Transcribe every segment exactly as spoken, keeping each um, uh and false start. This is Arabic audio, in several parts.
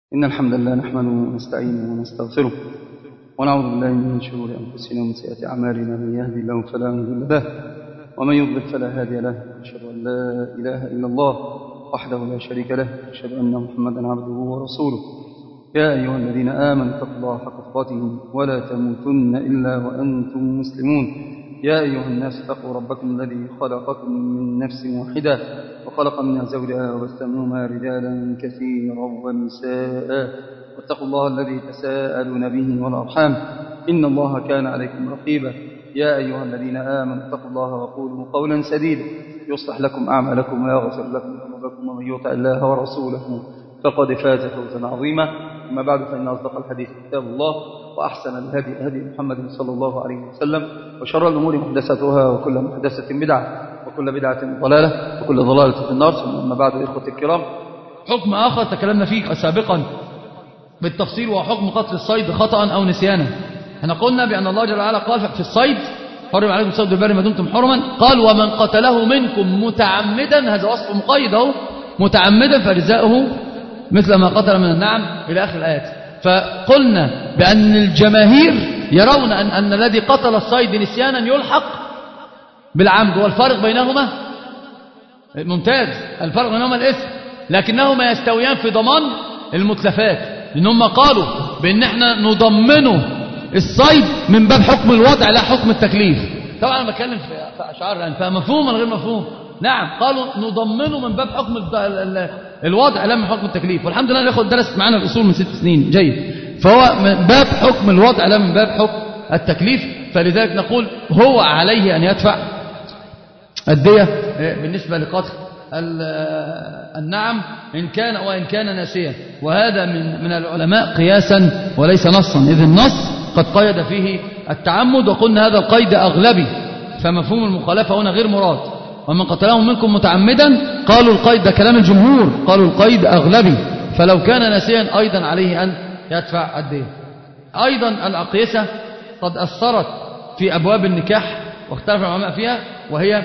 إن الحمد لله نحمده ونستعينه ونستغفره ونعوذ بالله من شرور أنفسنا ومن سيئات أعمالنا. من يهدي الله فلا مضل له ومن يضلل فلا هادي له. أشهد أن لا إله إلا الله وحده لا شريك له. أشهد أن محمدا عبده ورسوله. يا أيها الذين آمنوا اتقوا الله حق تقاته ولا تموتن إلا وأنتم مسلمون. يا أيها الناس اتقوا ربكم الذي خلقكم من نفس واحدة وخلق منها زوجها وبث منهما رجالا كثيرا ونساء واتقوا الله الذي تساءلون به والأرحام إن الله كان عليكم رقيبا. يا أيها الذين آمنوا اتقوا الله وقولوا قولا سديدا يصلح لكم أعمالكم ويغفر لكم ذنوبكم ومن يطع الله ورسوله فقد فاز فوزا عظيما. أما بعد فإن أصدق الحديث كتاب الله وأحسن الهدي هدي محمد صلى الله عليه وسلم وشر الأمور محدثاتها وكل محدثة بدعة وكل بدعة ضلالة وكل ضلالة في النار. ثم أما بعد إخوة الكرام، حكم آخر تكلمنا فيه سابقا بالتفصيل وهو حكم قتل الصيد خطأ أو نسيانا. احنا قلنا بأن الله جل وعلا قال في الصيد حرم عليكم صيد البر ما دمتم حرما، قال ومن قتله منكم متعمدا، هذا وصف مقيد اهو، متعمدا فجزاؤه مثل ما قتل من النعم إلى آخر الآيات. فقلنا بأن الجماهير يرون أن, أن الذي قتل الصيد نسيانا يلحق بالعمد، والفرق بينهما ممتاز، الفرق بينهما الإثم، لكنهما يستويان في ضمان المتلفات، لأنهم قالوا بأن احنا نضمنه الصيد من باب حكم الوضع لا حكم التكليف. طبعا أنا بتكلم في أشعار الآن فمفهوم ولا غير مفهوم؟ نعم، قالوا نضمنه من باب حكم الوضع لا من حكم التكليف. والحمد لله الأخوة درست معنا الأصول من ست سنين جيد، فهو من باب حكم الوضع لا من باب حكم التكليف. فلذلك نقول هو عليه أن يدفع الدية بالنسبة لقتل النعم إن كان وإن كان ناسيا، وهذا من من العلماء قياسا وليس نصا، إذ النص قد قيد فيه التعمد، وقلنا هذا القيد أغلبي فمفهوم المخالفة هنا غير مراد. ومن قتله منكم متعمدا قالوا القيد، ده كلام الجمهور، قالوا القيد أغلبي، فلو كان ناسيا أيضا عليه أن يدفع الدين. أيضا الأقيسة قد أثرت في أبواب النكاح واختلف العلماء فيها، وهي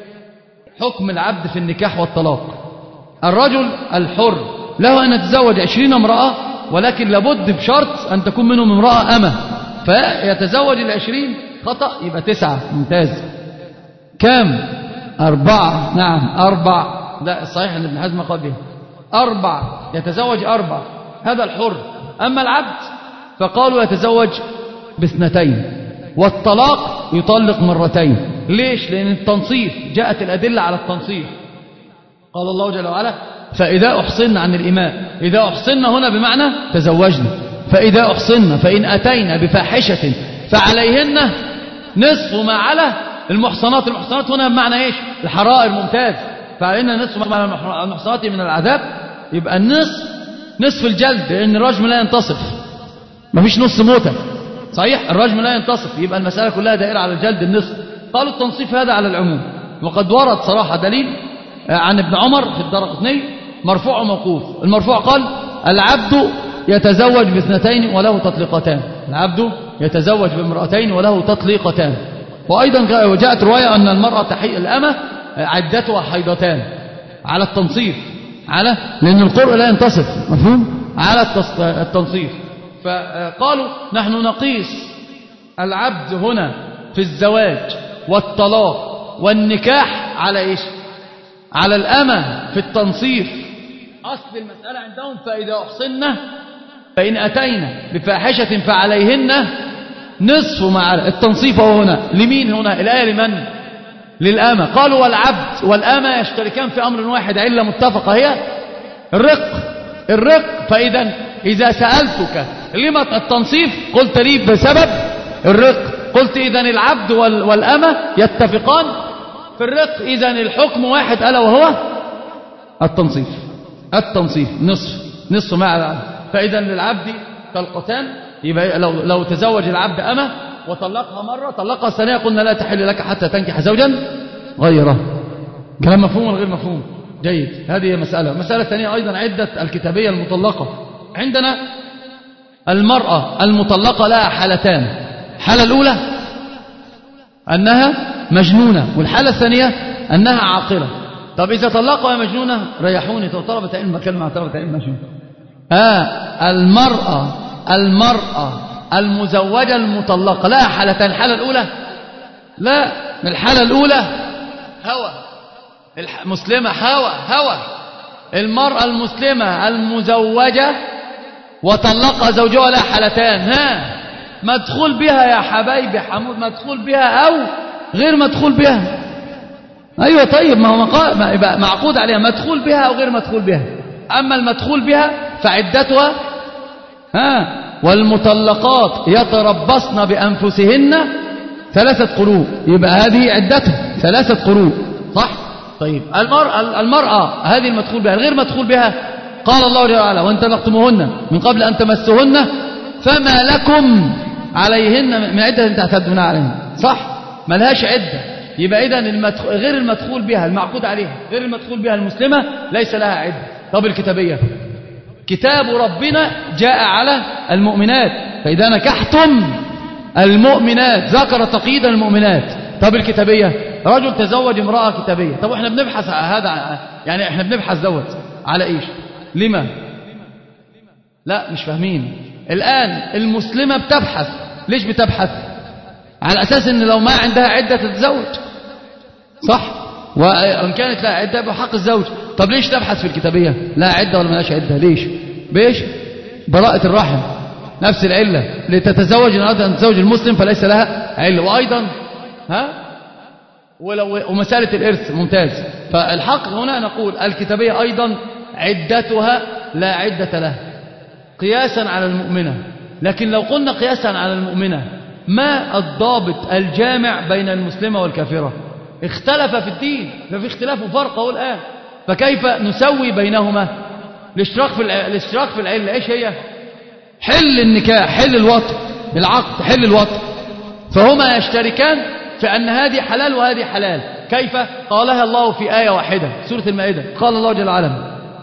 حكم العبد في النكاح والطلاق. الرجل الحر له أن يتزوج عشرين امرأة، ولكن لابد بشرط أن تكون منهم امرأة أمة، فيتزوج العشرين خطأ يبقى تسعة. ممتاز. كام؟ أربعة. نعم أربع، لا الصحيح أن ابن حزم قال به أربع، يتزوج أربع، هذا الحر. أما العبد فقالوا يتزوج باثنتين، والطلاق يطلق مرتين. ليش؟ لأن التنصيف جاءت الأدلة على التنصيف. قال الله جل وعلا فإذا أحصن عن الإماء، إذا أحصن هنا بمعنى تزوجنا، فإذا أحصن فإن أتينا بفاحشة فعليهن نصف ما على المحصنات. المحصنات هنا بمعنى إيش؟ الحرائر. ممتاز. فعلينا نصف ما على المحصنات من العذاب، يبقى النصف نصف الجلد، لأن الرجم لا ينتصف، ما فيش نص موتة، صحيح الرجم لا ينتصف، يبقى المسألة كلها دائرة على الجلد النصف. قالوا التنصيف هذا على العموم، وقد ورد صراحة دليل عن ابن عمر في الدارقطني مرفوع وموقوف. المرفوع قال العبد يتزوج باثنتين وله تطليقتان، العبد يتزوج بامرأتين وله تطليقتان. وأيضا جاءت رواية أن المرأة تحي الأمة عدتها حيضتان، على التنصيف، على لأن القرء لا ينتصف، مفهوم، على التنصيف. فقالوا نحن نقيس العبد هنا في الزواج والطلاق والنكاح على إيش؟ على الأمة في التنصيف. أصل المسألة عندهم فإذا أحصن فإن أتينا بفاحشة فعليهن نصف مع التنصيف. هنا لمين؟ هنا الآية لمن؟ للأمة. قالوا والعبد والأمة يشتركان في أمر واحد، علة متفقة هي الرق. الرق، فإذا إذا سألتك لما التنصيف قلت لي بسبب الرق، قلت إذن العبد والأمة يتفقان في الرق، إذن الحكم واحد ألا وهو التنصيف. التنصيف نصف نصف مع العبد، فإذن للعبد طلقتان، يبقى لو لو تزوج العبد أمة وطلقها مرة، طلقها الثانية قلنا لا تحل لك حتى تنكح زوجا غيره. كلام مفهوم ولا غير مفهوم؟ جيد. هذه مسألة. مسألة ثانية أيضا عدة الكتابية المطلقة. عندنا المرأة المطلقة لها حالتان، الحالة الأولى أنها مجنونة، والحالة الثانية أنها عاقلة. طب إذا طلقها مجنونة ريحوني، طلبة علم بكلم مع طلبة علم مجنون. آه المرأة المرأة المزوجة المطلقة لها حالتين. الحالة الأولى لا، الحالة الأولى هوى مسلمة، هوى هوى المرأة المسلمة المزوجة وطلقها زوجها لها حالتان. ها مدخول بها يا حبايبي حمود، مدخول بها أو غير مدخول بها. أيوة طيب، ما هو معقود عليها مدخول بها أو غير مدخول بها. أما المدخول بها فعدتها ها والمطلقات يتربصن بأنفسهن ثلاثة قروء، يبقى هذه عدتها ثلاثة قروء صح؟ طيب المرأة, المرأة هذه المدخول بها. الغير مدخول بها قال الله جل وعلا وإن طلقتموهن من قبل أن تمسوهن فما لكم عليهن من عدة تعتدون عليهن صح؟ ما لهاش عدة. يبقى إذن المدخول غير المدخول بها المعقود عليها غير المدخول بها المسلمة ليس لها عدة. طب الكتابية، كتاب ربنا جاء على المؤمنات فإذا نكحتم المؤمنات ذكر تقييد المؤمنات. طب الكتابية، رجل تزوج امرأة كتابية. طب احنا بنبحث هذا يعني احنا بنبحث دوت على ايش؟ لما؟ لا مش فاهمين. الآن المسلمة بتبحث، ليش بتبحث؟ على أساس ان لو ما عندها عدة تتزوج صح؟ وإن كانت لها عدة بحق الزوج. طب ليش تبحث في الكتابية؟ لا عدة ولا ملاش عدة؟ ليش؟ بيش؟ براءة الرحم، نفس العلة. لتتزوج إن أرادت أن تتزوج المسلم فليس لها علة. وأيضا ها ولو ومسألة الإرث ممتاز. فالحق هنا نقول الكتابية أيضا عدتها لا عدة لها قياسا على المؤمنة. لكن لو قلنا قياسا على المؤمنة ما الضابط الجامع بين المسلمة والكافرة؟ اختلف في الدين، ففي اختلاف وفرق اهو الآن. فكيف نسوي بينهما؟ الاشتراك في الاشتراك في العلة ايش هي؟ حل النكاح، حل الوطء، العقد حل الوطء. فهما يشتركان في أن هذه حلال وهذه حلال. كيف؟ قالها الله في آية واحدة سورة المائدة. قال الله جل وعلا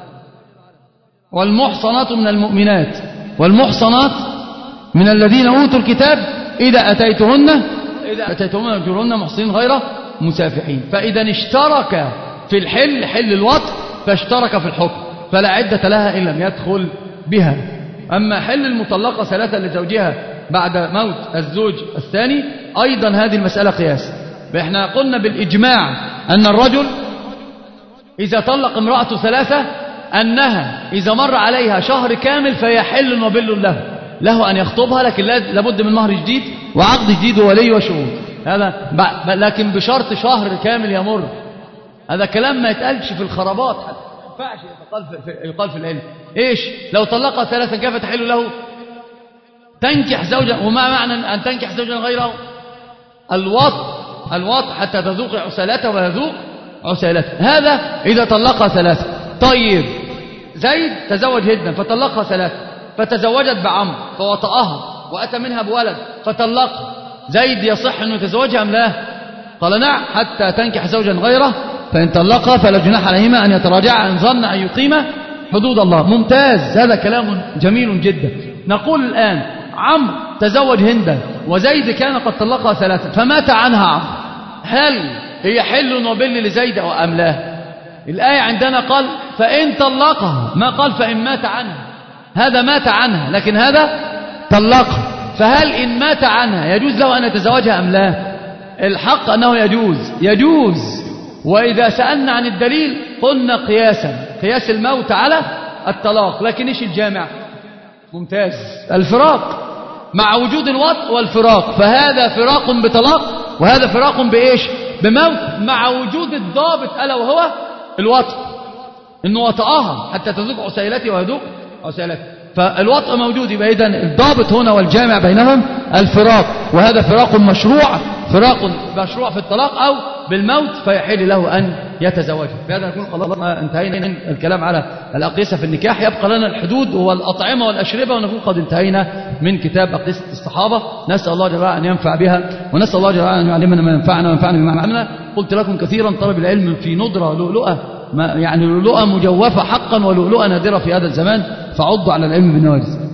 والمحصنات من المؤمنات والمحصنات من الذين أوتوا الكتاب إذا أتيتهن إذا أتيتهن أجرهن محصنين غير مسافحين. فإذا اشترك في الحل حل الوطء فاشترك في الحكم فلا عدة لها إن لم يدخل بها. أما حل المطلقة ثلاثة لزوجها بعد موت الزوج الثاني أيضا هذه المسألة قياس. احنا قلنا بالإجماع أن الرجل إذا طلق امرأته ثلاثة أنها إذا مر عليها شهر كامل فيحل وبل له له أن يخطبها، لكن لابد من مهر جديد وعقد جديد وولي وشهود. هذا لكن بشرط شهر كامل يمر. هذا كلام ما يتقالش في الخرابات، ما ينفعش يقال في, يقال في العلم. إيش لو طلقها ثلاثة كيف تحل له؟ تنكح زوجا. وما معنى أن تنكح زوجا غيره؟ الوطء الوطء حتى تذوق عسالته ويذوق عسالته. هذا إذا طلقها ثلاثة. طيب زيد تزوج هدنا فطلقها ثلاثة فتزوجت بعمر فوطأها وأتى منها بولد فطلقها. زيد يصح أنه يتزوجها أم لا؟ قال نعم حتى تنكح زوجا غيره فإن طلقها فلا جناح عليهما أن يتراجعا إن ظن أن يقيما حدود الله. ممتاز، هذا كلام جميل جدا. نقول الآن عمرو تزوج هندا وزيد كان قد طلقها ثلاثة فمات عنها عمرو، هل هي حل وبل لزيد أو أم لا؟ الآية عندنا قال فإن طلقها، ما قال فإن مات عنها. هذا مات عنها لكن هذا طلقها. فهل إن مات عنها يجوز له أن يتزوجها أم لا؟ الحق أنه يجوز يجوز. وإذا سألنا عن الدليل قلنا قياسا قياس الموت على الطلاق. لكن إيش الجامع؟ ممتاز، الفراق مع وجود الوطء والفراق. فهذا فراق بطلاق وهذا فراق بإيش؟ بموت، مع وجود الضابط ألا وهو الوطء، إنه وطأها حتى تذوق عسيلته ويذوق عسيلته. فالوطء موجود. يبقى إذن الضابط هنا والجامع بينهم الفراق، وهذا فراق مشروع فراق مشروع في الطلاق أو بالموت فيحل له أن يتزوج. بهذا نكون خلصنا انتهينا من الكلام على الأقيسة في النكاح. يبقى لنا الحدود والأطعمة والأشربة ونكون قد انتهينا من كتاب أقيسة الصحابة. نسأل الله جل وعلا أن ينفع بها ونسأل الله جل وعلا أن يعلمنا ما ينفعنا وينفعنا بما علمنا. قلت لكم كثيرا طلب العلم في ندرة لؤلؤة، يعني لؤلؤة مجوفة حقا ولؤلؤة نادرة في هذا الزمان، فعضوا على العلم بالنواجذ.